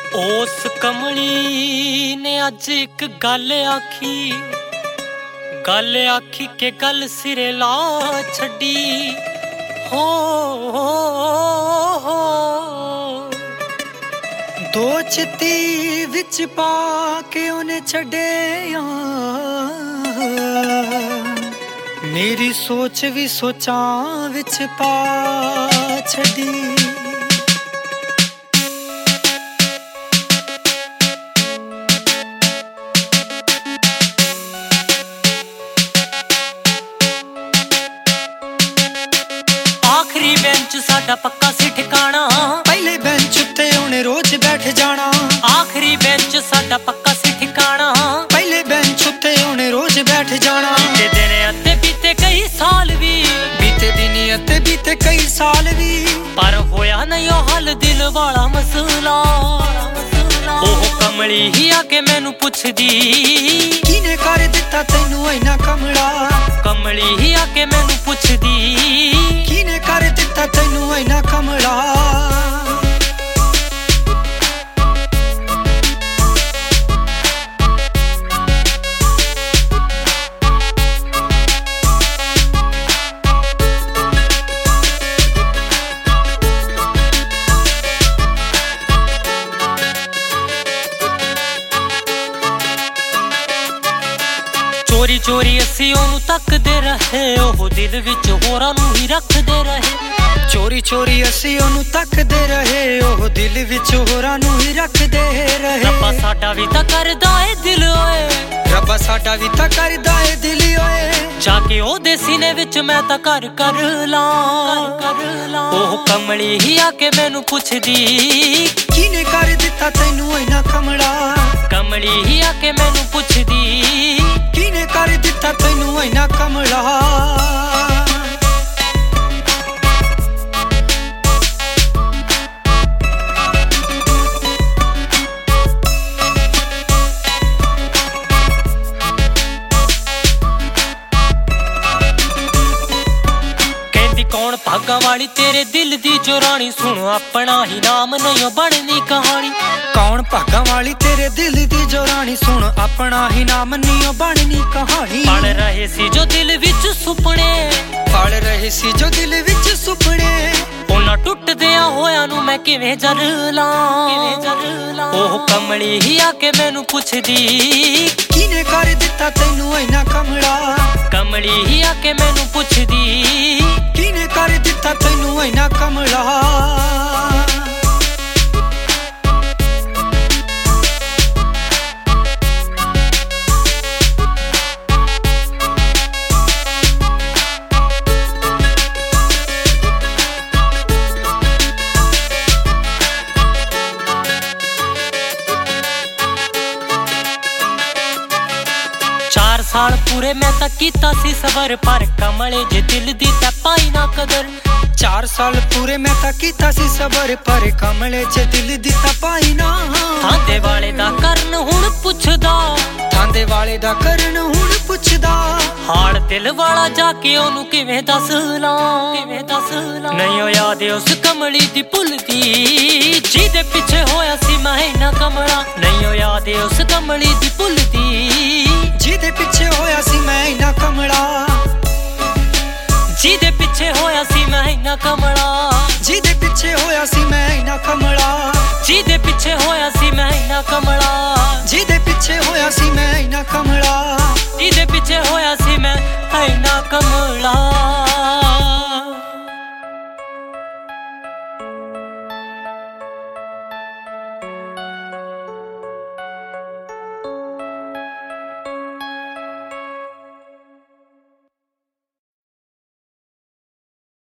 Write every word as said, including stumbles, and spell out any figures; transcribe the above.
ਉਸ ਕਮਲੀ ਨੇ ਅੱਜ ਇੱਕ ਗੱਲ ਆਖੀ, ਗੱਲ ਆਖੀ ਕੇ ਗੱਲ ਸਿਰੇ ਲਾ ਛੱਡੀ। ਹੋ ਦੋ ਚਿੱਤੀ ਵਿੱਚ ਪਾ ਕੇ ਉਹਨੇ ਛੱਡਿਆ, ਮੇਰੀ ਸੋਚ ਵੀ ਸੋਚਾਂ ਵਿੱਚ ਪਾ ਛੱਡੀ। आखिरी बेंच साडा पक्का सी ठिकाना, पहले बेंच उत्ते उन्हें रोज बैठ जाना। आखिरी बेंच साडा पक्का सी ठिकाना, पहले बेंच उत्ते उन्हें रोज बैठ जाना। बीते दिन अते बीते कई साल भी, बीते दिन अते बीते कई साल भी, पर होया नहीं ओ हल दिल वाला मसला। ओह कमली ही आके मैनू पुछदी, किने कर दिता तैनू इन्ना कमला। कमली ही आके मैनू पुछदी, किने कर दिता तैनू इन्ना कमला। चोरी चोरी असी ओनू तकदे रहे, ओह दिल विच होरां नू ही रखदे रहे। चोरी चोरी असी ओनू तकदे रहे, ओह दिल विच होरां नू ही रखदे रहे। रब्बा साडा भी तां करदा ए दिल ओए, रब्बा साडा भी तां करदा ए दिल ओए। जाके ओहदे सीने विच मैं तां कर कर ला, कर ला। ओह कमली ही आके मैनू पुछदी, किने कर दिता तैनू इन्ना कमला। कमली ही आके मैनू पुछदी, किने कर दिता तैनू इन्ना कमला। कहंदी कौन भागा वाली तेरे दिल दी चोरानी, सुनो अपना ही नाम नहीं बननी कहानी। कौन भागा वाली तेरे दिल दी जो रानी, सुन अपना ही नाम नहीं बननी कहानी। पल रहे सी जो दिल विच सुपने, पल रहे सी जो दिल विच सुपने, उन्हां टुटदियां होयां नू मैं किवें जर ला, किवें जर ला। ओह कमली ही आके मैनू पुछदी, किने कर दिता तैनू इन्ना कमला। कमली ही आके मैनू पुछदी, किने कर दिता तैनू इन्ना कमला। चार साल पूरे मैं तां कीता सी सबर, पर कमले जे दिल दी तां पाई ना कदर। चार साल पूरे मैं तां कीता सी सबर, पर कमले जे दिल दी तां पाई ना। थांदे वाले दा करन हुण पुछदा, थांदे वाले दा करन हुण पुछदा। हाल दिल वाला जाके ओनू किवें दस ला, किवें दस ला। नहीं ओ याद उस कमली दी भुलदी, जिहदे पिछे होया सी मैं इन्ना कमला। नहीं ओ याद उस कमली दी भुलदी, जिहदे पिछे होया सी मैं इन्ना कमला। जिहदे पिछे होया सी मैं इन्ना कमला। जिहदे पिछे होया सी मैं इन्ना कमला। जिहदे पिछे होया सी मैं इन्ना कमला।